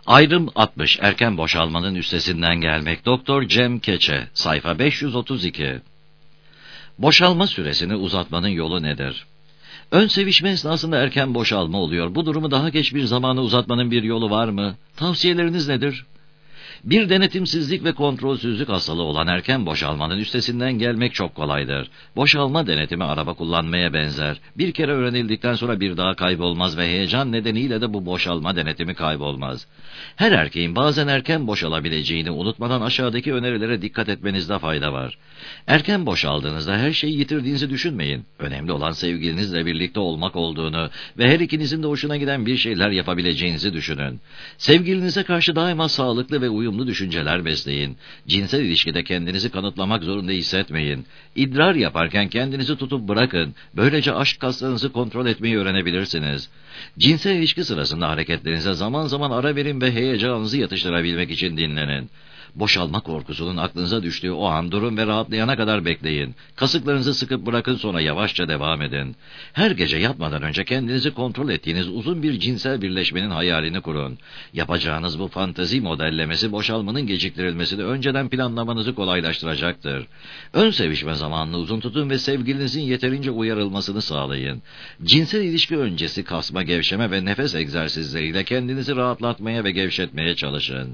Ayrım 60. Erken boşalmanın üstesinden gelmek. Doktor Cem Keçe. Sayfa 532. Boşalma süresini uzatmanın yolu nedir? Ön sevişme esnasında erken boşalma oluyor. Bu durumu daha geç bir zamana uzatmanın bir yolu var mı? Tavsiyeleriniz nedir? Bir denetimsizlik ve kontrolsüzlük hastalığı olan erken boşalmanın üstesinden gelmek çok kolaydır. Boşalma denetimi araba kullanmaya benzer. Bir kere öğrenildikten sonra bir daha kaybolmaz ve heyecan nedeniyle de bu boşalma denetimi kaybolmaz. Her erkeğin bazen erken boşalabileceğini unutmadan aşağıdaki önerilere dikkat etmenizde fayda var. Erken boşaldığınızda her şeyi yitirdiğinizi düşünmeyin. Önemli olan sevgilinizle birlikte olmak olduğunu ve her ikinizin de hoşuna giden bir şeyler yapabileceğinizi düşünün. Sevgilinize karşı daima sağlıklı ve uyumlu düşünceler besleyin. Cinsel ilişkide kendinizi kanıtlamak zorunda hissetmeyin. İdrar yaparken kendinizi tutup bırakın. Böylece aşk kaslarınızı kontrol etmeyi öğrenebilirsiniz. Cinsel ilişki sırasında hareketlerinize zaman zaman ara verin ve heyecanınızı yatıştırabilmek için dinlenin. Boşalma korkusunun aklınıza düştüğü o an durun ve rahatlayana kadar bekleyin. Kasıklarınızı sıkıp bırakın, sonra yavaşça devam edin. Her gece yatmadan önce kendinizi kontrol ettiğiniz uzun bir cinsel birleşmenin hayalini kurun. Yapacağınız bu fantezi modellemesi boşalmanın geciktirilmesini önceden planlamanızı kolaylaştıracaktır. Ön sevişme zamanını uzun tutun ve sevgilinizin yeterince uyarılmasını sağlayın. Cinsel ilişki öncesi kasma, gevşeme ve nefes egzersizleriyle kendinizi rahatlatmaya ve gevşetmeye çalışın.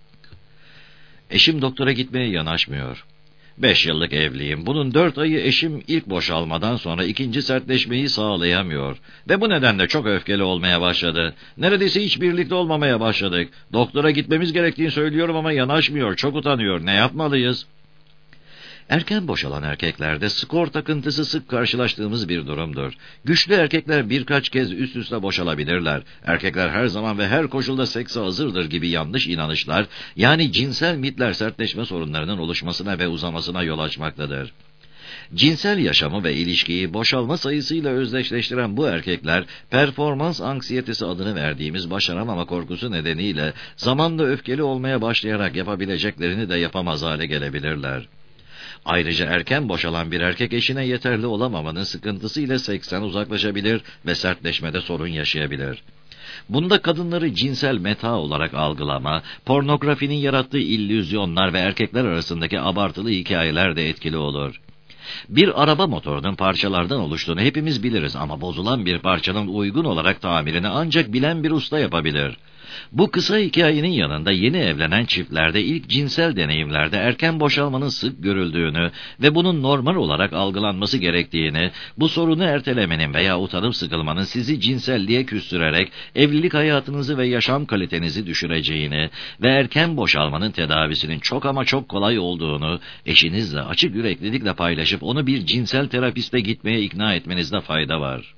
Eşim doktora gitmeye yanaşmıyor. 5 yıllık evliyim. Bunun 4 ayı eşim ilk boşalmadan sonra ikinci sertleşmeyi sağlayamıyor. Ve bu nedenle çok öfkeli olmaya başladı. Neredeyse hiç birlikte olmamaya başladık. Doktora gitmemiz gerektiğini söylüyorum ama yanaşmıyor. Çok utanıyor. Ne yapmalıyız? Erken boşalan erkeklerde skor takıntısı sık karşılaştığımız bir durumdur. Güçlü erkekler birkaç kez üst üste boşalabilirler. Erkekler her zaman ve her koşulda sekse hazırdır gibi yanlış inanışlar, yani cinsel mitler sertleşme sorunlarının oluşmasına ve uzamasına yol açmaktadır. Cinsel yaşamı ve ilişkiyi boşalma sayısıyla özdeşleştiren bu erkekler, performans anksiyetesi adını verdiğimiz başaramama korkusu nedeniyle zamanla öfkeli olmaya başlayarak yapabileceklerini de yapamaz hale gelebilirler. Ayrıca erken boşalan bir erkek eşine yeterli olamamanın sıkıntısıyla seksten uzaklaşabilir ve sertleşmede sorun yaşayabilir. Bunda kadınları cinsel meta olarak algılama, pornografinin yarattığı illüzyonlar ve erkekler arasındaki abartılı hikayeler de etkili olur. Bir araba motorunun parçalardan oluştuğunu hepimiz biliriz ama bozulan bir parçanın uygun olarak tamirini ancak bilen bir usta yapabilir. Bu kısa hikayenin yanında yeni evlenen çiftlerde ilk cinsel deneyimlerde erken boşalmanın sık görüldüğünü ve bunun normal olarak algılanması gerektiğini, bu sorunu ertelemenin veya utanıp sıkılmanın sizi cinselliğe küstürerek evlilik hayatınızı ve yaşam kalitenizi düşüreceğini ve erken boşalmanın tedavisinin çok ama çok kolay olduğunu eşinizle açık yüreklilikle paylaşıp onu bir cinsel terapiste gitmeye ikna etmenizde fayda var.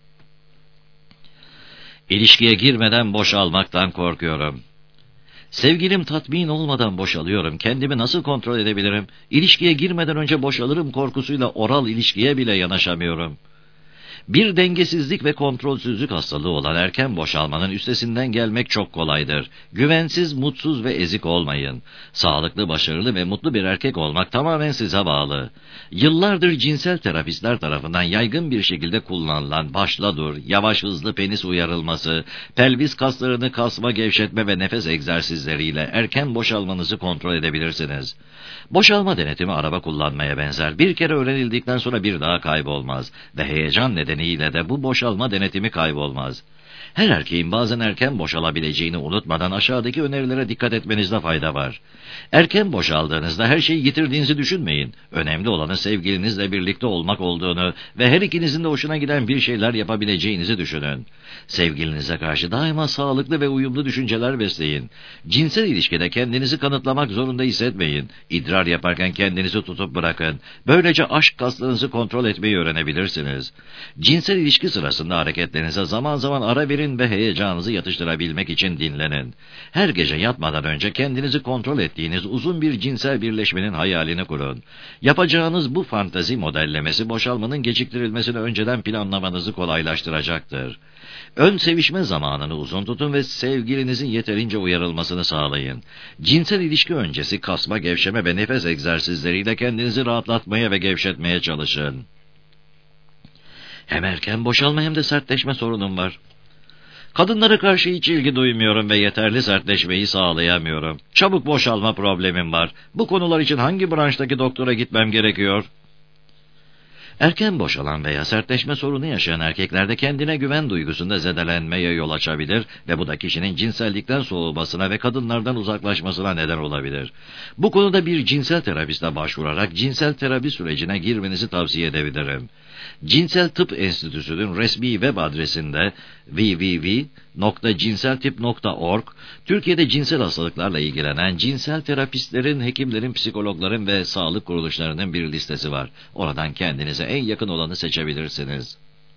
İlişkiye girmeden boşalmaktan korkuyorum. Sevgilim tatmin olmadan boşalıyorum. Kendimi nasıl kontrol edebilirim? İlişkiye girmeden önce boşalırım korkusuyla oral ilişkiye bile yanaşamıyorum. Bir dengesizlik ve kontrolsüzlük hastalığı olan erken boşalmanın üstesinden gelmek çok kolaydır. Güvensiz, mutsuz ve ezik olmayın. Sağlıklı, başarılı ve mutlu bir erkek olmak tamamen size bağlı. Yıllardır cinsel terapistler tarafından yaygın bir şekilde kullanılan başla dur, yavaş hızlı penis uyarılması, pelvis kaslarını kasma, gevşetme ve nefes egzersizleriyle erken boşalmanızı kontrol edebilirsiniz. Boşalma denetimi araba kullanmaya benzer. Bir kere öğrenildikten sonra bir daha kaybolmaz ve heyecan nedeniyle de bu boşalma denetimi kaybolmaz. Her erkeğin bazen erken boşalabileceğini unutmadan aşağıdaki önerilere dikkat etmenizde fayda var. Erken boşaldığınızda her şeyi yitirdiğinizi düşünmeyin. Önemli olanı sevgilinizle birlikte olmak olduğunu ve her ikinizin de hoşuna giden bir şeyler yapabileceğinizi düşünün. Sevgilinize karşı daima sağlıklı ve uyumlu düşünceler besleyin. Cinsel ilişkide kendinizi kanıtlamak zorunda hissetmeyin. İdrar yaparken kendinizi tutup bırakın. Böylece aşk kaslarınızı kontrol etmeyi öğrenebilirsiniz. Cinsel ilişki sırasında hareketlerinize zaman zaman ara verin ve heyecanınızı yatıştırabilmek için dinlenin. Her gece yatmadan önce kendinizi kontrol ettiğiniz uzun bir cinsel birleşmenin hayalini kurun. Yapacağınız bu fantezi modellemesi boşalmanın geciktirilmesini önceden planlamanızı kolaylaştıracaktır. Ön sevişme zamanını uzun tutun ve sevgilinizin yeterince uyarılmasını sağlayın. Cinsel ilişki öncesi kasma, gevşeme ve nefes egzersizleriyle kendinizi rahatlatmaya ve gevşetmeye çalışın. Hem erken boşalma hem de sertleşme sorunum var. Kadınlara karşı hiç ilgi duymuyorum ve yeterli sertleşmeyi sağlayamıyorum. Çabuk boşalma problemim var. Bu konular için hangi branştaki doktora gitmem gerekiyor? Erken boşalan veya sertleşme sorunu yaşayan erkeklerde kendine güven duygusunda zedelenmeye yol açabilir ve bu da kişinin cinsellikten soğumasına ve kadınlardan uzaklaşmasına neden olabilir. Bu konuda bir cinsel terapiste başvurarak cinsel terapi sürecine girmenizi tavsiye edebilirim. Cinsel Tıp Enstitüsü'nün resmi web adresinde www.cinseltip.org, Türkiye'de cinsel hastalıklarla ilgilenen cinsel terapistlerin, hekimlerin, psikologların ve sağlık kuruluşlarının bir listesi var. Oradan kendinize en yakın olanı seçebilirsiniz.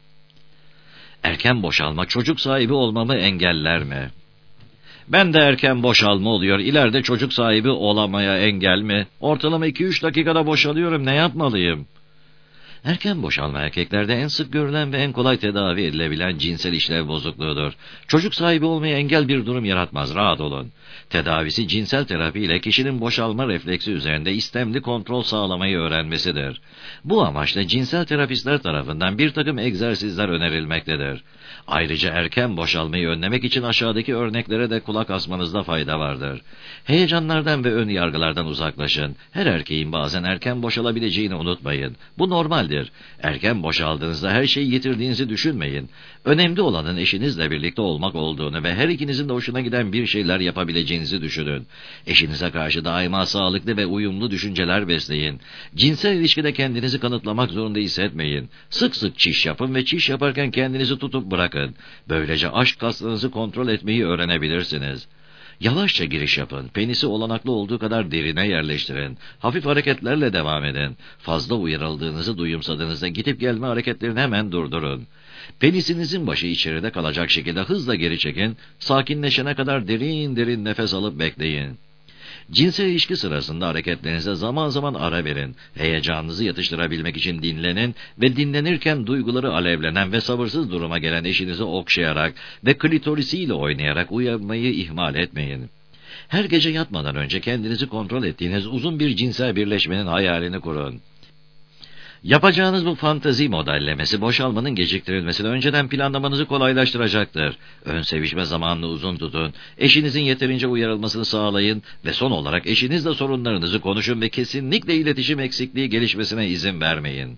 Erken boşalma çocuk sahibi olmamı engeller mi? Ben de erken boşalma oluyor. İleride çocuk sahibi olamaya engel mi? Ortalama 2-3 dakikada boşalıyorum. Ne yapmalıyım? Erken boşalma erkeklerde en sık görülen ve en kolay tedavi edilebilen cinsel işlev bozukluğudur. Çocuk sahibi olmaya engel bir durum yaratmaz, rahat olun. Tedavisi cinsel terapi ile kişinin boşalma refleksi üzerinde istemli kontrol sağlamayı öğrenmesidir. Bu amaçla cinsel terapistler tarafından bir takım egzersizler önerilmektedir. Ayrıca erken boşalmayı önlemek için aşağıdaki örneklere de kulak asmanızda fayda vardır. Heyecanlardan ve ön yargılardan uzaklaşın. Her erkeğin bazen erken boşalabileceğini unutmayın. Bu normaldir. Erken boşaldığınızda her şeyi yitirdiğinizi düşünmeyin. Önemli olanın eşinizle birlikte olmak olduğunu ve her ikinizin de hoşuna giden bir şeyler yapabileceğinizi düşünün. Eşinize karşı daima sağlıklı ve uyumlu düşünceler besleyin. Cinsel ilişkide kendinizi kanıtlamak zorunda hissetmeyin. Sık sık çiş yapın ve çiş yaparken kendinizi tutup bırakın. Böylece aşk kaslarınızı kontrol etmeyi öğrenebilirsiniz. Yavaşça giriş yapın. Penisi olanaklı olduğu kadar derine yerleştirin. Hafif hareketlerle devam edin. Fazla uyarıldığınızı duyumsadığınızda gidip gelme hareketlerini hemen durdurun. Penisinizin başı içeride kalacak şekilde hızla geri çekin. Sakinleşene kadar derin derin nefes alıp bekleyin. Cinsel ilişki sırasında hareketlerinize zaman zaman ara verin. Heyecanınızı yatıştırabilmek için dinlenin ve dinlenirken duyguları alevlenen ve sabırsız duruma gelen eşinizi okşayarak ve klitorisiyle oynayarak uyanmayı ihmal etmeyin. Her gece yatmadan önce kendinizi kontrol ettiğiniz uzun bir cinsel birleşmenin hayalini kurun. Yapacağınız bu fantezi modellemesi boşalmanın geciktirilmesini önceden planlamanızı kolaylaştıracaktır. Ön sevişme zamanını uzun tutun, eşinizin yeterince uyarılmasını sağlayın ve son olarak eşinizle sorunlarınızı konuşun ve kesinlikle iletişim eksikliği gelişmesine izin vermeyin.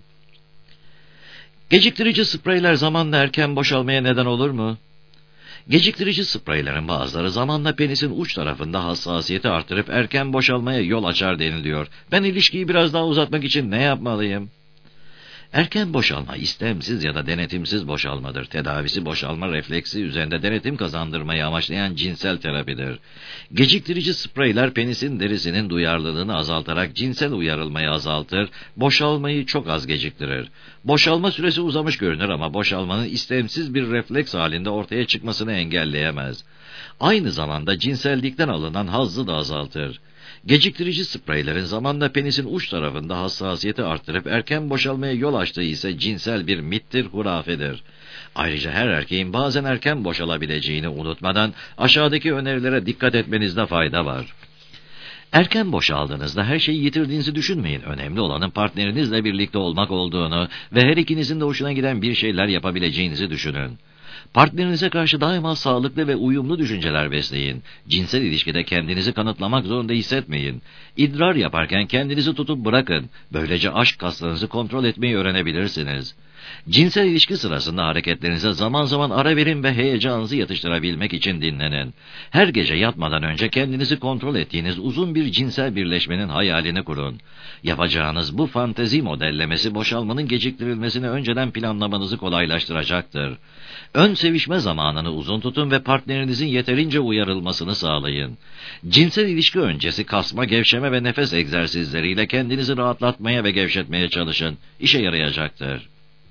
Geciktirici spreyler zamanla erken boşalmaya neden olur mu? Geciktirici spreylerin bazıları zamanla penisin uç tarafında hassasiyeti artırıp erken boşalmaya yol açar deniliyor. Ben ilişkiyi biraz daha uzatmak için ne yapmalıyım? Erken boşalma istemsiz ya da denetimsiz boşalmadır. Tedavisi boşalma refleksi üzerinde denetim kazandırmayı amaçlayan cinsel terapidir. Geciktirici spreyler penisin derisinin duyarlılığını azaltarak cinsel uyarılmayı azaltır, boşalmayı çok az geciktirir. Boşalma süresi uzamış görünür ama boşalmanın istemsiz bir refleks halinde ortaya çıkmasını engelleyemez. Aynı zamanda cinsellikten alınan hazzı da azaltır. Geciktirici spreylerin zamanla penisin uç tarafında hassasiyeti arttırıp erken boşalmaya yol açtığı ise cinsel bir mittir, hurafedir. Ayrıca her erkeğin bazen erken boşalabileceğini unutmadan aşağıdaki önerilere dikkat etmenizde fayda var. Erken boşaldığınızda her şeyi yitirdiğinizi düşünmeyin. Önemli olanın partnerinizle birlikte olmak olduğunu ve her ikinizin de hoşuna giden bir şeyler yapabileceğinizi düşünün. Partnerinize karşı daima sağlıklı ve uyumlu düşünceler besleyin. Cinsel ilişkide kendinizi kanıtlamak zorunda hissetmeyin. İdrar yaparken kendinizi tutup bırakın. Böylece aşk kaslarınızı kontrol etmeyi öğrenebilirsiniz. Cinsel ilişki sırasında hareketlerinize zaman zaman ara verin ve heyecanınızı yatıştırabilmek için dinlenin. Her gece yatmadan önce kendinizi kontrol ettiğiniz uzun bir cinsel birleşmenin hayalini kurun. Yapacağınız bu fantezi modellemesi boşalmanın geciktirilmesini önceden planlamanızı kolaylaştıracaktır. Ön sevişme zamanını uzun tutun ve partnerinizin yeterince uyarılmasını sağlayın. Cinsel ilişki öncesi kasma, gevşeme ve nefes egzersizleriyle kendinizi rahatlatmaya ve gevşetmeye çalışın. İşe yarayacaktır.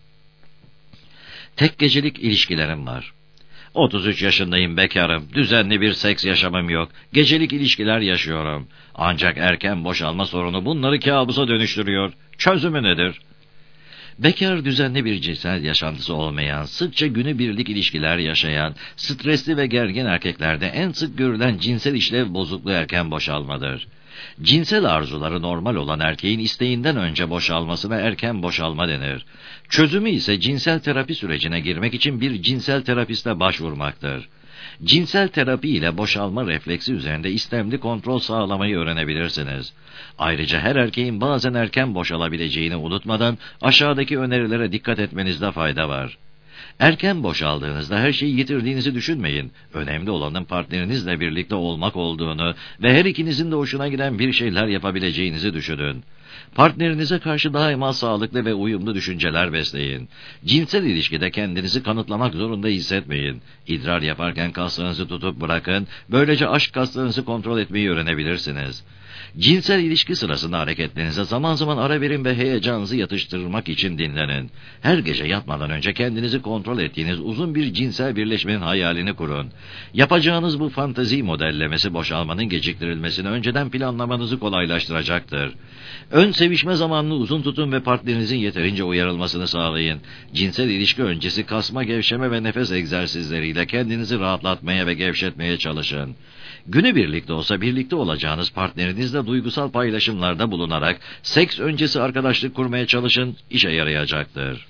Tek gecelik ilişkilerim var. 33 yaşındayım, bekarım, düzenli bir seks yaşamım yok, gecelik ilişkiler yaşıyorum. Ancak erken boşalma sorunu bunları kabusa dönüştürüyor. Çözümü nedir? Bekar, düzenli bir cinsel yaşantısı olmayan, sıkça günübirlik ilişkiler yaşayan, stresli ve gergin erkeklerde en sık görülen cinsel işlev bozukluğu erken boşalmadır. Cinsel arzuları normal olan erkeğin isteğinden önce boşalmasına erken boşalma denir. Çözümü ise cinsel terapi sürecine girmek için bir cinsel terapiste başvurmaktır. Cinsel terapi ile boşalma refleksi üzerinde istemli kontrol sağlamayı öğrenebilirsiniz. Ayrıca her erkeğin bazen erken boşalabileceğini unutmadan aşağıdaki önerilere dikkat etmenizde fayda var. Erken boşaldığınızda her şeyi yitirdiğinizi düşünmeyin. Önemli olanın partnerinizle birlikte olmak olduğunu ve her ikinizin de hoşuna giden bir şeyler yapabileceğinizi düşünün. Partnerinize karşı daima sağlıklı ve uyumlu düşünceler besleyin. Cinsel ilişkide kendinizi kanıtlamak zorunda hissetmeyin. İdrar yaparken kaslarınızı tutup bırakın, böylece aşk kaslarınızı kontrol etmeyi öğrenebilirsiniz. Cinsel ilişki sırasında hareketlerinize zaman zaman ara verin ve heyecanınızı yatıştırmak için dinlenin. Her gece yatmadan önce kendinizi kontrol ettiğiniz uzun bir cinsel birleşmenin hayalini kurun. Yapacağınız bu fantezi modellemesi boşalmanın geciktirilmesini önceden planlamanızı kolaylaştıracaktır. Ön sevişme zamanını uzun tutun ve partnerinizin yeterince uyarılmasını sağlayın. Cinsel ilişki öncesi kasma, gevşeme ve nefes egzersizleriyle kendinizi rahatlatmaya ve gevşetmeye çalışın. Günübirlik de olsa birlikte olacağınız partnerinizle duygusal paylaşımlarda bulunarak seks öncesi arkadaşlık kurmaya çalışın, işe yarayacaktır.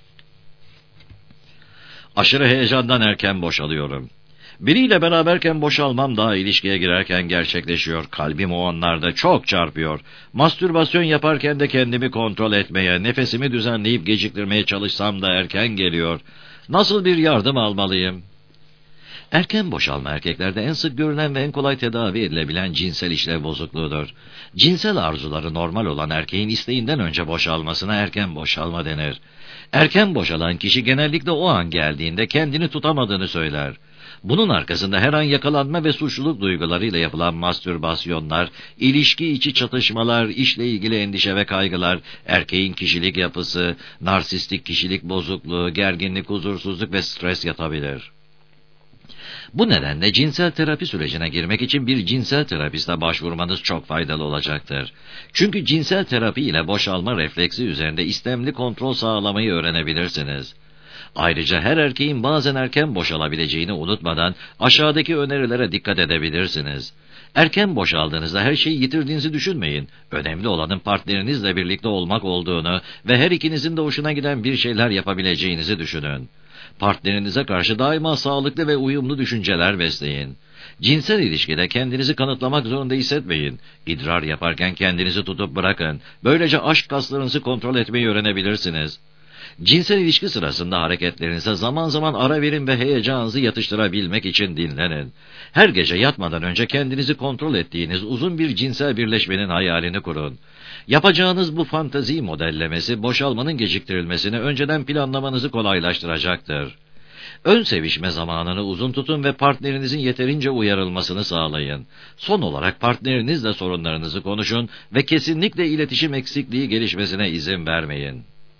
Aşırı heyecandan erken boşalıyorum. Biriyle beraberken boşalmam daha ilişkiye girerken gerçekleşiyor. Kalbim o anlarda çok çarpıyor. Mastürbasyon yaparken de kendimi kontrol etmeye, nefesimi düzenleyip geciktirmeye çalışsam da erken geliyor. Nasıl bir yardım almalıyım? Erken boşalma erkeklerde en sık görülen ve en kolay tedavi edilebilen cinsel işlev bozukluğudur. Cinsel arzuları normal olan erkeğin isteğinden önce boşalmasına erken boşalma denir. Erken boşalan kişi genellikle o an geldiğinde kendini tutamadığını söyler. Bunun arkasında her an yakalanma ve suçluluk duygularıyla yapılan mastürbasyonlar, ilişki içi çatışmalar, işle ilgili endişe ve kaygılar, erkeğin kişilik yapısı, narsistik kişilik bozukluğu, gerginlik, huzursuzluk ve stres yatabilir. Bu nedenle cinsel terapi sürecine girmek için bir cinsel terapiste başvurmanız çok faydalı olacaktır. Çünkü cinsel terapi ile boşalma refleksi üzerinde istemli kontrol sağlamayı öğrenebilirsiniz. Ayrıca her erkeğin bazen erken boşalabileceğini unutmadan aşağıdaki önerilere dikkat edebilirsiniz. Erken boşaldığınızda her şeyi yitirdiğinizi düşünmeyin. Önemli olanın partnerinizle birlikte olmak olduğunu ve her ikinizin de hoşuna giden bir şeyler yapabileceğinizi düşünün. Partnerinize karşı daima sağlıklı ve uyumlu düşünceler besleyin. Cinsel ilişkide kendinizi kanıtlamak zorunda hissetmeyin. İdrar yaparken kendinizi tutup bırakın. Böylece aşk kaslarınızı kontrol etmeyi öğrenebilirsiniz. Cinsel ilişki sırasında hareketlerinize zaman zaman ara verin ve heyecanınızı yatıştırabilmek için dinlenin. Her gece yatmadan önce kendinizi kontrol ettiğiniz uzun bir cinsel birleşmenin hayalini kurun. Yapacağınız bu fantezi modellemesi boşalmanın geciktirilmesini önceden planlamanızı kolaylaştıracaktır. Ön sevişme zamanını uzun tutun ve partnerinizin yeterince uyarılmasını sağlayın. Son olarak partnerinizle sorunlarınızı konuşun ve kesinlikle iletişim eksikliği gelişmesine izin vermeyin.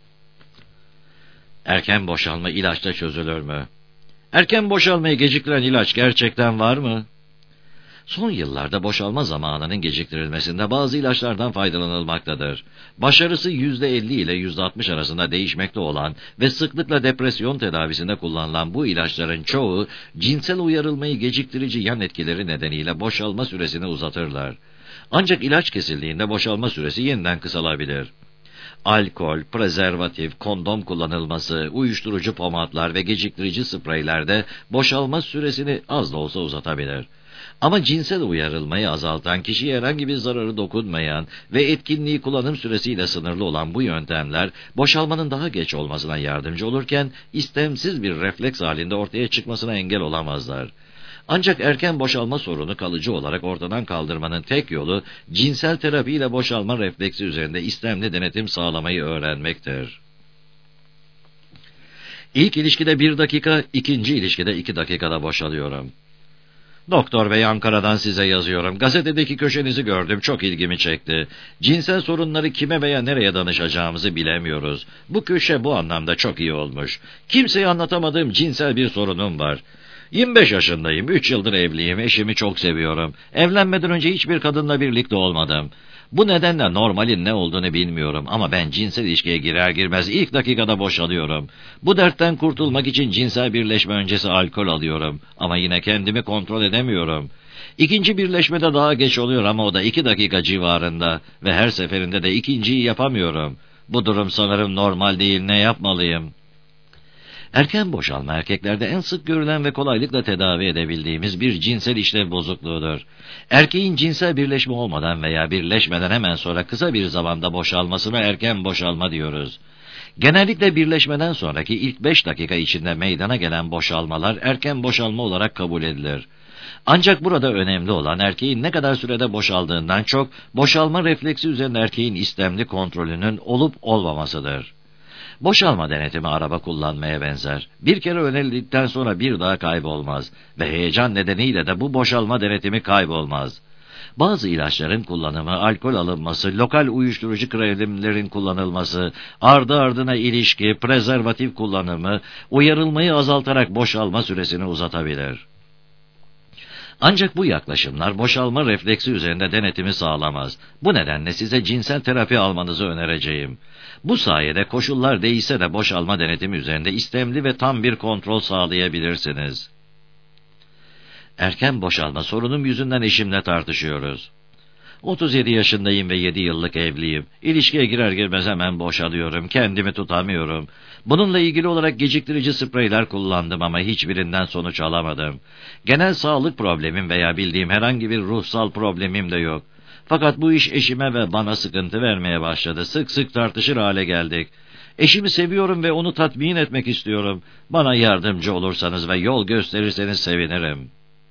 Erken boşalma ilaçla çözülür mü? Erken boşalmayı geciktiren ilaç gerçekten var mı? Son yıllarda boşalma zamanının geciktirilmesinde bazı ilaçlardan faydalanılmaktadır. Başarısı %50 ile %60 arasında değişmekte olan ve sıklıkla depresyon tedavisinde kullanılan bu ilaçların çoğu cinsel uyarılmayı geciktirici yan etkileri nedeniyle boşalma süresini uzatırlar. Ancak ilaç kesildiğinde boşalma süresi yeniden kısalabilir. Alkol, prezervatif, kondom kullanılması, uyuşturucu pomatlar ve geciktirici spreyler de boşalma süresini az da olsa uzatabilir. Ama cinsel uyarılmayı azaltan, kişiye herhangi bir zararı dokunmayan ve etkinliği kullanım süresiyle sınırlı olan bu yöntemler, boşalmanın daha geç olmasına yardımcı olurken, istemsiz bir refleks halinde ortaya çıkmasına engel olamazlar. Ancak erken boşalma sorunu kalıcı olarak ortadan kaldırmanın tek yolu, cinsel terapiyle boşalma refleksi üzerinde istemli denetim sağlamayı öğrenmektir. İlk ilişkide 1 dakika, ikinci ilişkide 2 dakikada boşalıyorum. Doktor Bey, Ankara'dan size yazıyorum. Gazetedeki köşenizi gördüm, çok ilgimi çekti. Cinsel sorunları kime veya nereye danışacağımızı bilemiyoruz. Bu köşe bu anlamda çok iyi olmuş. Kimseye anlatamadığım cinsel bir sorunum var. 25 yaşındayım, 3 yıldır evliyim, eşimi çok seviyorum. Evlenmeden önce hiçbir kadınla birlikte olmadım. Bu nedenle normalin ne olduğunu bilmiyorum ama ben cinsel ilişkiye girer girmez ilk dakikada boşalıyorum. Bu dertten kurtulmak için cinsel birleşme öncesi alkol alıyorum ama yine kendimi kontrol edemiyorum. İkinci birleşmede daha geç oluyor ama o da 2 dakika civarında ve her seferinde de ikinciyi yapamıyorum. Bu durum sanırım normal değil, ne yapmalıyım? Erken boşalma erkeklerde en sık görülen ve kolaylıkla tedavi edebildiğimiz bir cinsel işlev bozukluğudur. Erkeğin cinsel birleşme olmadan veya birleşmeden hemen sonra kısa bir zamanda boşalmasına erken boşalma diyoruz. Genellikle birleşmeden sonraki ilk 5 dakika içinde meydana gelen boşalmalar erken boşalma olarak kabul edilir. Ancak burada önemli olan erkeğin ne kadar sürede boşaldığından çok boşalma refleksi üzerinde erkeğin istemli kontrolünün olup olmamasıdır. Boşalma denetimi araba kullanmaya benzer. Bir kere önerildikten sonra bir daha kaybolmaz ve heyecan nedeniyle de bu boşalma denetimi kaybolmaz. Bazı ilaçların kullanımı, alkol alınması, lokal uyuşturucu kremlerin kullanılması, ardı ardına ilişki, prezervatif kullanımı, uyarılmayı azaltarak boşalma süresini uzatabilir. Ancak bu yaklaşımlar boşalma refleksi üzerinde denetimi sağlamaz. Bu nedenle size cinsel terapi almanızı önereceğim. Bu sayede koşullar değişse de boşalma denetimi üzerinde istemli ve tam bir kontrol sağlayabilirsiniz. Erken boşalma sorunum yüzünden eşimle tartışıyoruz. 37 yaşındayım ve 7 yıllık evliyim. İlişkiye girer girmez hemen boşalıyorum, kendimi tutamıyorum. Bununla ilgili olarak geciktirici spreyler kullandım ama hiçbirinden sonuç alamadım. Genel sağlık problemim veya bildiğim herhangi bir ruhsal problemim de yok. Fakat bu iş eşime ve bana sıkıntı vermeye başladı. Sık sık tartışır hale geldik. Eşimi seviyorum ve onu tatmin etmek istiyorum. Bana yardımcı olursanız ve yol gösterirseniz sevinirim.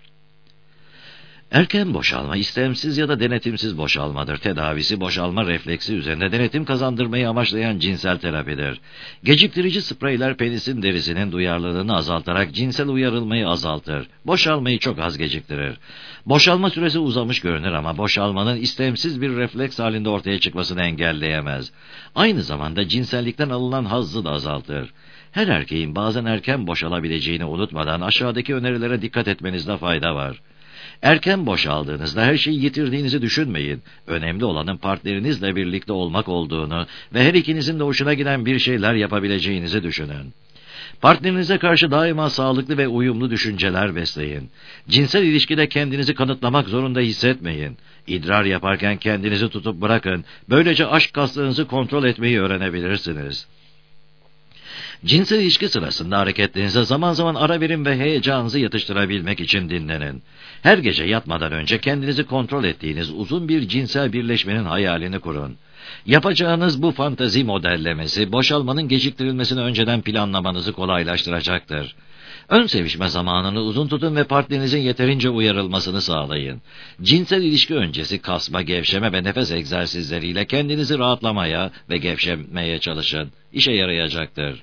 Erken boşalma, istemsiz ya da denetimsiz boşalmadır. Tedavisi boşalma refleksi üzerinde denetim kazandırmayı amaçlayan cinsel terapidir. Geciktirici spreyler penisin derisinin duyarlılığını azaltarak cinsel uyarılmayı azaltır. Boşalmayı çok az geciktirir. Boşalma süresi uzamış görünür ama boşalmanın istemsiz bir refleks halinde ortaya çıkmasını engelleyemez. Aynı zamanda cinsellikten alınan hazzı da azaltır. Her erkeğin bazen erken boşalabileceğini unutmadan aşağıdaki önerilere dikkat etmenizde fayda var. Erken boşaldığınızda her şeyi yitirdiğinizi düşünmeyin. Önemli olanın partnerinizle birlikte olmak olduğunu ve her ikinizin de hoşuna giden bir şeyler yapabileceğinizi düşünün. Partnerinize karşı daima sağlıklı ve uyumlu düşünceler besleyin. Cinsel ilişkide kendinizi kanıtlamak zorunda hissetmeyin. İdrar yaparken kendinizi tutup bırakın. Böylece aşk kaslarınızı kontrol etmeyi öğrenebilirsiniz. Cinsel ilişki sırasında hareketlerinize zaman zaman ara verin ve heyecanınızı yatıştırabilmek için dinlenin. Her gece yatmadan önce kendinizi kontrol ettiğiniz uzun bir cinsel birleşmenin hayalini kurun. Yapacağınız bu fantezi modellemesi, boşalmanın geciktirilmesini önceden planlamanızı kolaylaştıracaktır. Ön sevişme zamanını uzun tutun ve partnerinizin yeterince uyarılmasını sağlayın. Cinsel ilişki öncesi kasma, gevşeme ve nefes egzersizleriyle kendinizi rahatlamaya ve gevşemeye çalışın. İşe yarayacaktır.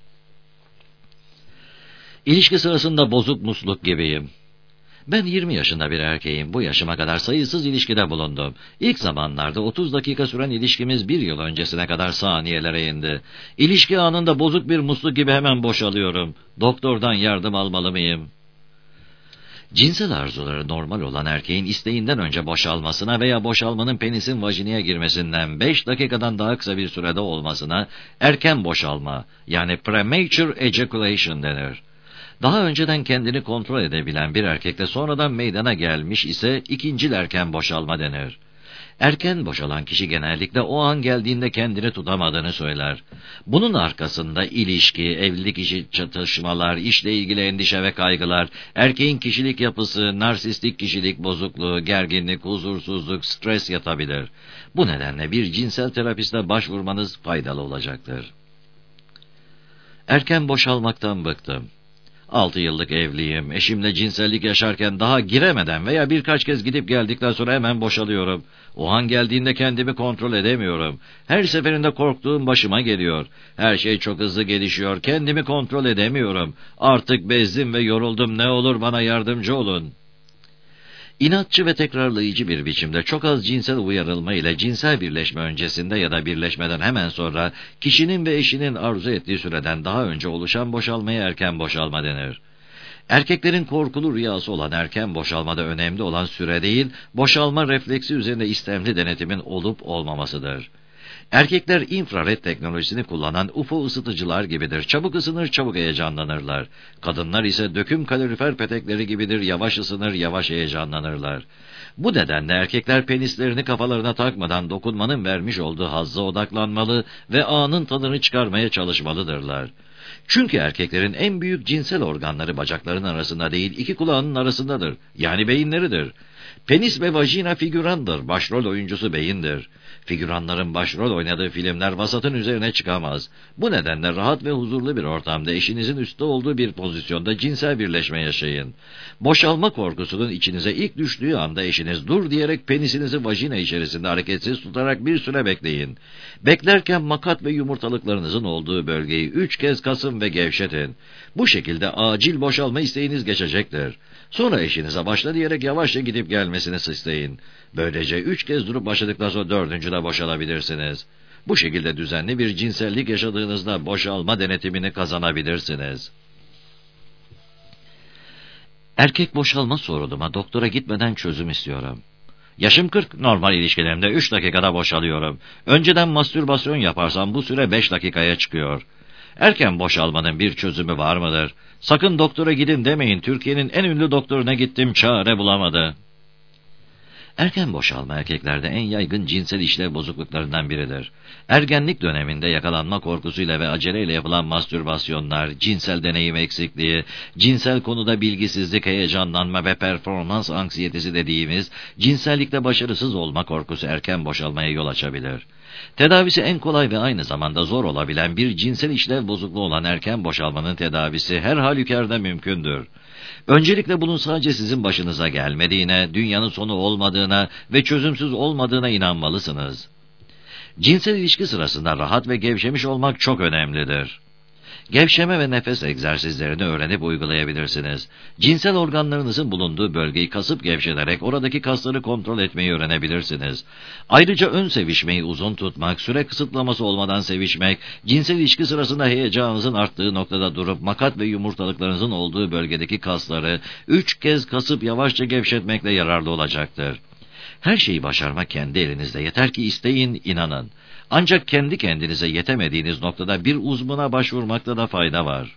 İlişki sırasında bozuk musluk gibiyim. Ben 20 yaşında bir erkeğim. Bu yaşıma kadar sayısız ilişkide bulundum. İlk zamanlarda 30 dakika süren ilişkimiz 1 yıl öncesine kadar saniyelere indi. İlişki anında bozuk bir musluk gibi hemen boşalıyorum. Doktordan yardım almalı mıyım? Cinsel arzuları normal olan erkeğin isteğinden önce boşalmasına veya boşalmanın penisin vajinaya girmesinden 5 dakikadan daha kısa bir sürede olmasına erken boşalma yani premature ejaculation denir. Daha önceden kendini kontrol edebilen bir erkekte sonradan meydana gelmiş ise ikincil erken boşalma denir. Erken boşalan kişi genellikle o an geldiğinde kendini tutamadığını söyler. Bunun arkasında ilişki, evlilik işi çatışmalar, işle ilgili endişe ve kaygılar, erkeğin kişilik yapısı, narsistik kişilik bozukluğu, gerginlik, huzursuzluk, stres yatabilir. Bu nedenle bir cinsel terapiste başvurmanız faydalı olacaktır. Erken boşalmaktan bıktım. 6 yıllık evliyim. Eşimle cinsellik yaşarken daha giremeden veya birkaç kez gidip geldikten sonra hemen boşalıyorum. O an geldiğinde kendimi kontrol edemiyorum. Her seferinde korktuğum başıma geliyor. Her şey çok hızlı gelişiyor. Kendimi kontrol edemiyorum. Artık bezdim ve yoruldum. Ne olur bana yardımcı olun. İnatçı ve tekrarlayıcı bir biçimde çok az cinsel uyarılma ile cinsel birleşme öncesinde ya da birleşmeden hemen sonra kişinin ve eşinin arzu ettiği süreden daha önce oluşan boşalmaya erken boşalma denir. Erkeklerin korkulu rüyası olan erken boşalmada önemli olan süre değil, boşalma refleksi üzerinde istemli denetimin olup olmamasıdır. Erkekler infrared teknolojisini kullanan UFO ısıtıcılar gibidir. Çabuk ısınır, çabuk heyecanlanırlar. Kadınlar ise döküm kalorifer petekleri gibidir. Yavaş ısınır, yavaş heyecanlanırlar. Bu nedenle erkekler penislerini kafalarına takmadan dokunmanın vermiş olduğu hazza odaklanmalı ve anın tadını çıkarmaya çalışmalıdırlar. Çünkü erkeklerin en büyük cinsel organları bacakların arasında değil, iki kulağının arasındadır. Yani beyinleridir. Penis ve vajina figürandır. Başrol oyuncusu beyindir. Figüranların başrol oynadığı filmler vasatın üzerine çıkamaz. Bu nedenle rahat ve huzurlu bir ortamda eşinizin üstte olduğu bir pozisyonda cinsel birleşme yaşayın. Boşalma korkusunun içinize ilk düştüğü anda eşiniz dur diyerek penisinizi vajina içerisinde hareketsiz tutarak bir süre bekleyin. Beklerken makat ve yumurtalıklarınızın olduğu bölgeyi 3 kez kasın ve gevşetin. Bu şekilde acil boşalma isteğiniz geçecektir. Sonra eşinize başla diyerek yavaşça gidip gelmesini isteyin. Böylece 3 kez durup başladıktan sonra 4. boşalabilirsiniz. Bu şekilde düzenli bir cinsellik yaşadığınızda boşalma denetimini kazanabilirsiniz. Erkek boşalma sorunuma doktora gitmeden çözüm istiyorum. Yaşım 40, normal ilişkilerimde 3 dakikada boşalıyorum. Önceden mastürbasyon yaparsam bu süre 5 dakikaya çıkıyor. Erken boşalmanın bir çözümü var mıdır? Sakın doktora gidin demeyin. Türkiye'nin en ünlü doktoruna gittim, çare bulamadı. Erken boşalma erkeklerde en yaygın cinsel işlev bozukluklarından biridir. Ergenlik döneminde yakalanma korkusuyla ve aceleyle yapılan mastürbasyonlar, cinsel deneyim eksikliği, cinsel konuda bilgisizlik, heyecanlanma ve performans anksiyetesi dediğimiz cinsellikte başarısız olma korkusu erken boşalmaya yol açabilir. Tedavisi en kolay ve aynı zamanda zor olabilen bir cinsel işlev bozukluğu olan erken boşalmanın tedavisi her halükarda mümkündür. Öncelikle bunun sadece sizin başınıza gelmediğine, dünyanın sonu olmadığına ve çözümsüz olmadığına inanmalısınız. Cinsel ilişki sırasında rahat ve gevşemiş olmak çok önemlidir. Gevşeme ve nefes egzersizlerini öğrenip uygulayabilirsiniz. Cinsel organlarınızın bulunduğu bölgeyi kasıp gevşeterek oradaki kasları kontrol etmeyi öğrenebilirsiniz. Ayrıca ön sevişmeyi uzun tutmak, süre kısıtlaması olmadan sevişmek, cinsel ilişki sırasında heyecanınızın arttığı noktada durup makat ve yumurtalıklarınızın olduğu bölgedeki kasları 3 kez kasıp yavaşça gevşetmekle yararlı olacaktır. Her şeyi başarmak kendi elinizde, yeter ki isteyin, inanın. Ancak kendi kendinize yetemediğiniz noktada bir uzmana başvurmakta da fayda var.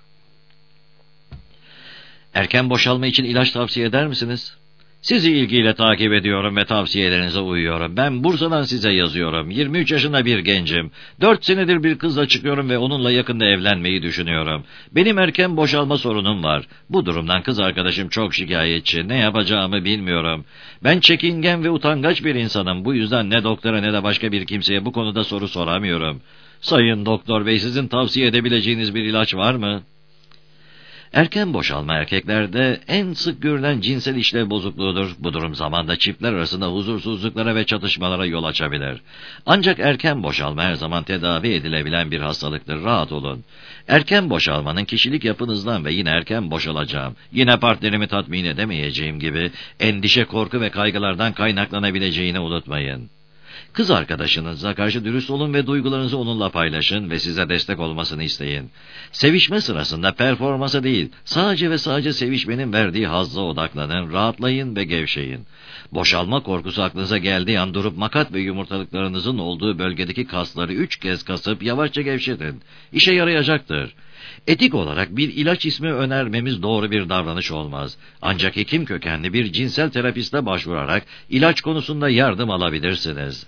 Erken boşalma için ilaç tavsiye eder misiniz? Sizi ilgiyle takip ediyorum ve tavsiyelerinize uyuyorum. Ben Bursa'dan size yazıyorum. 23 yaşında bir gencim. 4 senedir bir kızla çıkıyorum ve onunla yakında evlenmeyi düşünüyorum. Benim erken boşalma sorunum var. Bu durumdan kız arkadaşım çok şikayetçi. Ne yapacağımı bilmiyorum. Ben çekingen ve utangaç bir insanım. Bu yüzden ne doktora ne de başka bir kimseye bu konuda soru soramıyorum. Sayın doktor bey, sizin tavsiye edebileceğiniz bir ilaç var mı? Erken boşalma erkeklerde en sık görülen cinsel işlev bozukluğudur. Bu durum zamanda çiftler arasında huzursuzluklara ve çatışmalara yol açabilir. Ancak erken boşalma her zaman tedavi edilebilen bir hastalıktır. Rahat olun. Erken boşalmanın kişilik yapınızdan ve yine erken boşalacağım, yine partnerimi tatmin edemeyeceğim gibi endişe, korku ve kaygılardan kaynaklanabileceğini unutmayın. Kız arkadaşınıza karşı dürüst olun ve duygularınızı onunla paylaşın ve size destek olmasını isteyin. Sevişme sırasında performansa değil, sadece ve sadece sevişmenin verdiği hazza odaklanın, rahatlayın ve gevşeyin. Boşalma korkusu aklınıza geldiği an durup makat ve yumurtalıklarınızın olduğu bölgedeki kasları 3 kez kasıp yavaşça gevşetin. İşe yarayacaktır. Etik olarak bir ilaç ismi önermemiz doğru bir davranış olmaz. Ancak hekim kökenli bir cinsel terapiste başvurarak ilaç konusunda yardım alabilirsiniz.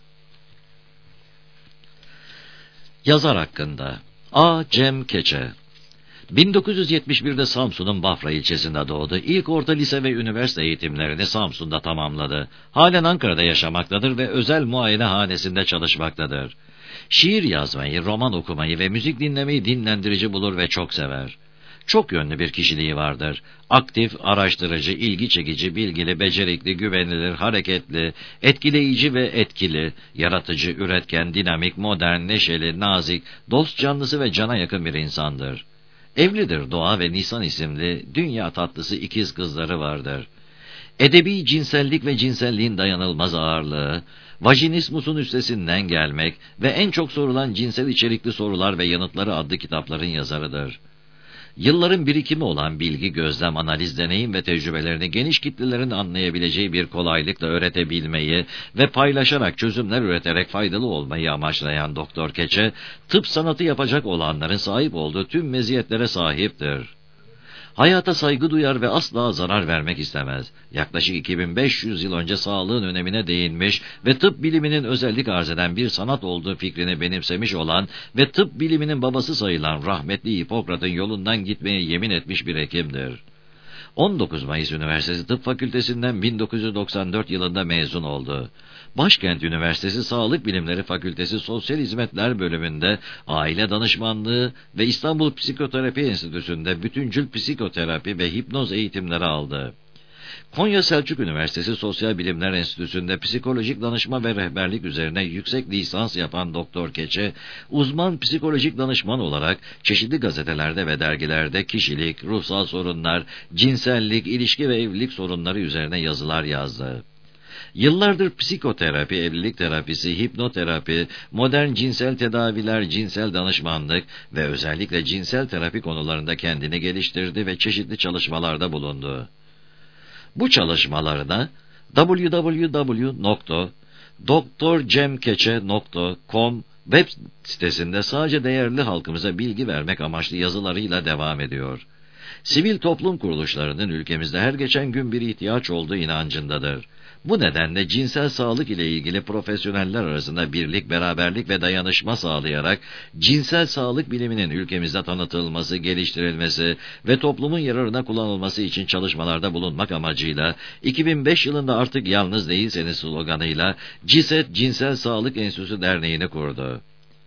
Yazar hakkında A. Cem Keçe 1971'de Samsun'un Bafra ilçesinde doğdu. İlk orta lise ve üniversite eğitimlerini Samsun'da tamamladı. Halen Ankara'da yaşamaktadır ve özel muayenehanesinde çalışmaktadır. Şiir yazmayı, roman okumayı ve müzik dinlemeyi dinlendirici bulur ve çok sever. Çok yönlü bir kişiliği vardır. Aktif, araştırıcı, ilgi çekici, bilgili, becerikli, güvenilir, hareketli, etkileyici ve etkili, yaratıcı, üretken, dinamik, modern, neşeli, nazik, dost canlısı ve cana yakın bir insandır. Evlidir. Doğa ve Nisan isimli dünya tatlısı ikiz kızları vardır. Edebi cinsellik ve cinselliğin dayanılmaz ağırlığı, Vajinismus'un üstesinden gelmek ve en çok sorulan cinsel içerikli sorular ve yanıtları adlı kitapların yazarıdır. Yılların birikimi olan bilgi, gözlem, analiz, deneyim ve tecrübelerini geniş kitlelerin anlayabileceği bir kolaylıkla öğretebilmeyi ve paylaşarak çözümler üreterek faydalı olmayı amaçlayan Doktor Keçe, tıp sanatı yapacak olanların sahip olduğu tüm meziyetlere sahiptir. Hayata saygı duyar ve asla zarar vermek istemez. Yaklaşık 2500 yıl önce sağlığın önemine değinmiş ve tıp biliminin özellik arz eden bir sanat olduğu fikrini benimsemiş olan ve tıp biliminin babası sayılan rahmetli Hipokrat'ın yolundan gitmeye yemin etmiş bir hekimdir. 19 Mayıs Üniversitesi Tıp Fakültesinden 1994 yılında mezun oldu. Başkent Üniversitesi Sağlık Bilimleri Fakültesi Sosyal Hizmetler Bölümünde aile danışmanlığı ve İstanbul Psikoterapi Enstitüsü'nde bütüncül psikoterapi ve hipnoz eğitimleri aldı. Konya Selçuk Üniversitesi Sosyal Bilimler Enstitüsü'nde psikolojik danışma ve rehberlik üzerine yüksek lisans yapan Doktor Keçe, uzman psikolojik danışman olarak çeşitli gazetelerde ve dergilerde kişilik, ruhsal sorunlar, cinsellik, ilişki ve evlilik sorunları üzerine yazılar yazdı. Yıllardır psikoterapi, evlilik terapisi, hipnoterapi, modern cinsel tedaviler, cinsel danışmanlık ve özellikle cinsel terapi konularında kendini geliştirdi ve çeşitli çalışmalarda bulundu. Bu çalışmalarına www.drcemkeçe.com web sitesinde sadece değerli halkımıza bilgi vermek amaçlı yazılarıyla devam ediyor. Sivil toplum kuruluşlarının ülkemizde her geçen gün bir ihtiyaç olduğu inancındadır. Bu nedenle cinsel sağlık ile ilgili profesyoneller arasında birlik, beraberlik ve dayanışma sağlayarak cinsel sağlık biliminin ülkemizde tanıtılması, geliştirilmesi ve toplumun yararına kullanılması için çalışmalarda bulunmak amacıyla 2005 yılında Artık Yalnız Değilseniz sloganıyla CİSET Cinsel Sağlık Enstitüsü Derneği'ni kurdu.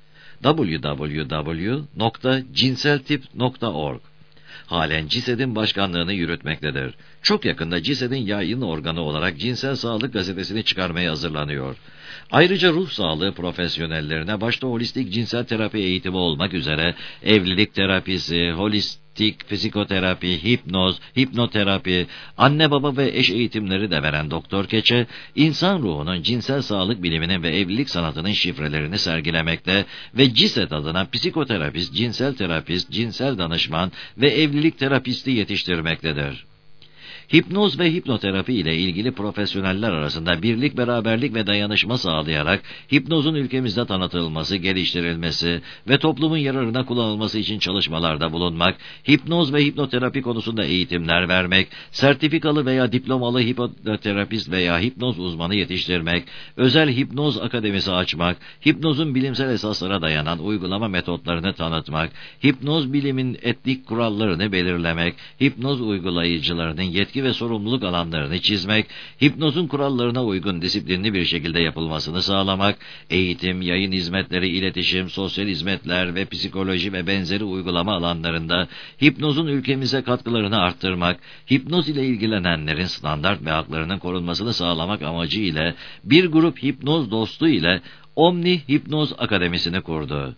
www.cinseltip.org halen CİSED'in başkanlığını yürütmektedir. Çok yakında CİSED'in yayın organı olarak Cinsel Sağlık Gazetesi'ni çıkarmaya hazırlanıyor. Ayrıca ruh sağlığı profesyonellerine başta holistik cinsel terapi eğitimi olmak üzere evlilik terapisi, holistik psikoterapi, hipnoz, hipnoterapi, anne baba ve eş eğitimleri de veren Doktor Keçe, insan ruhunun cinsel sağlık biliminin ve evlilik sanatının şifrelerini sergilemekte ve CİSED adına psikoterapist, cinsel terapist, cinsel danışman ve evlilik terapisti yetiştirmektedir. Hipnoz ve hipnoterapi ile ilgili profesyoneller arasında birlik, beraberlik ve dayanışma sağlayarak hipnozun ülkemizde tanıtılması, geliştirilmesi ve toplumun yararına kullanılması için çalışmalarda bulunmak, hipnoz ve hipnoterapi konusunda eğitimler vermek, sertifikalı veya diplomalı hipnoterapist veya hipnoz uzmanı yetiştirmek, özel hipnoz akademisi açmak, hipnozun bilimsel esaslara dayanan uygulama metotlarını tanıtmak, hipnoz bilimin etik kurallarını belirlemek, hipnoz uygulayıcılarının yetki ve sorumluluk alanlarını çizmek, hipnozun kurallarına uygun disiplinli bir şekilde yapılmasını sağlamak, eğitim, yayın hizmetleri, iletişim, sosyal hizmetler ve psikoloji ve benzeri uygulama alanlarında hipnozun ülkemize katkılarını arttırmak, hipnoz ile ilgilenenlerin standart ve haklarının korunmasını sağlamak amacı ile bir grup hipnoz dostu ile Omni Hipnoz Akademisi'ni kurdu.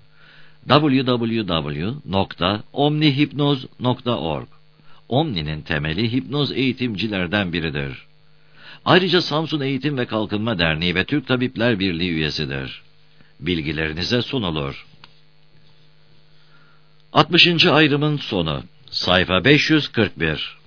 www.omnihipnoz.org Omni'nin temeli hipnoz eğitimcilerden biridir. Ayrıca Samsun Eğitim ve Kalkınma Derneği ve Türk Tabipler Birliği üyesidir. Bilgilerinize sunulur. 60. ayrımın sonu. Sayfa 541.